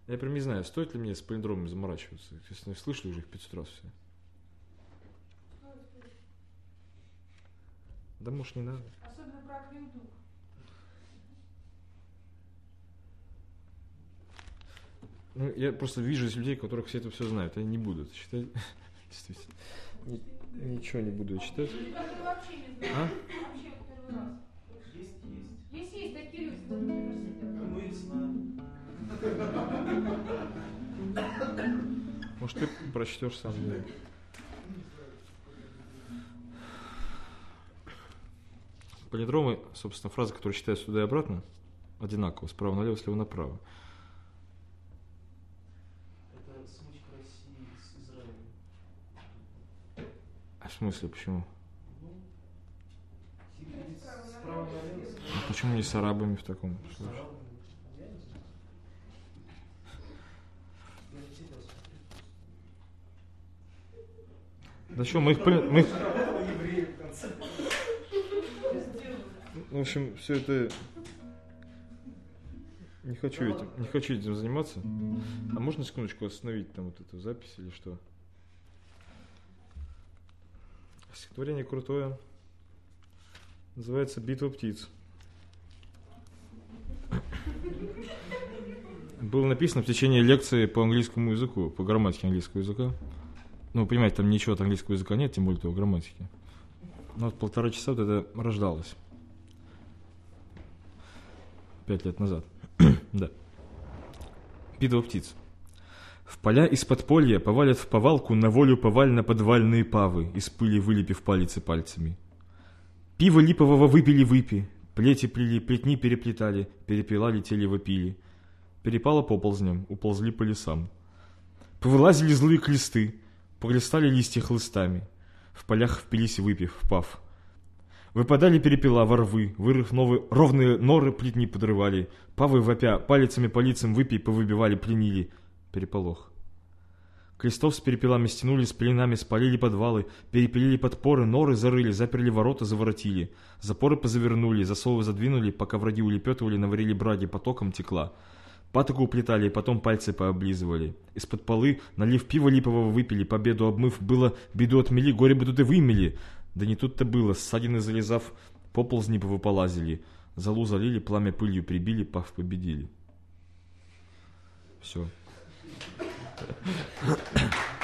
Я прям не знаю, стоит ли мне с палиндромами заморачиваться. Если слышали уже их 500 раз все. Да, может, не надо. Особенно про акведук. Ну, я просто вижу из людей, которых все это все знают. Они не будут читать. Действительно. Ничего не буду читать. Которые вообще не знают. А? Вообще первый раз. Есть такие люди, в университете. Может, ты прочтешь сам. Да. Палиндромы, собственно, фразы, которые читают сюда и обратно, одинаково, справа налево, слева направо. Это смычка России с Израилем. А в смысле, почему? Справа налево. А почему не с арабами в таком случае? Да что, мы их... В общем, все это... Не хочу этим заниматься. А можно секундочку остановить там вот эту запись или что? Стихотворение крутое. Называется «Битва птиц». Было написано в течение лекции по английскому языку, по грамматике английского языка. Ну, вы понимаете, там ничего от английского языка нет, тем более того грамматики. Но вот 1,5 часа вот это рождалось. 5 лет назад. Да. Битва птиц. В поля из подполья повалят в повалку на волю повально-подвальные павы, из пыли вылепив палицы пальцами. Пиво липового выпили, плети плели, плетни переплетали, перепела летели вопили. Перепало поползням, уползли по лесам. Повылазили злые клесты, похлестали листья хлыстами. В полях впились выпив, впав. Выпадали перепела во рвы, вырыв новые ровные норы плетни подрывали. Павы вопя, палицами по лицам выпей повыбивали, пленили. Переполох. Крестов с перепелами стянули, с пеленами спалили подвалы, перепилили подпоры, норы зарыли, заперли ворота, заворотили. Запоры позавернули, засовы задвинули, пока враги улепетывали, наварили браги, потоком текла. Патоку уплетали, потом пальцы пооблизывали. Из-под полы, налив пива липового, выпили, победу обмыв, было, беду отмели, горе бы тут и вымели. Да не тут-то было, ссадины залезав, поползни повыполазили. Залу залили, пламя пылью прибили, пав победили. Все.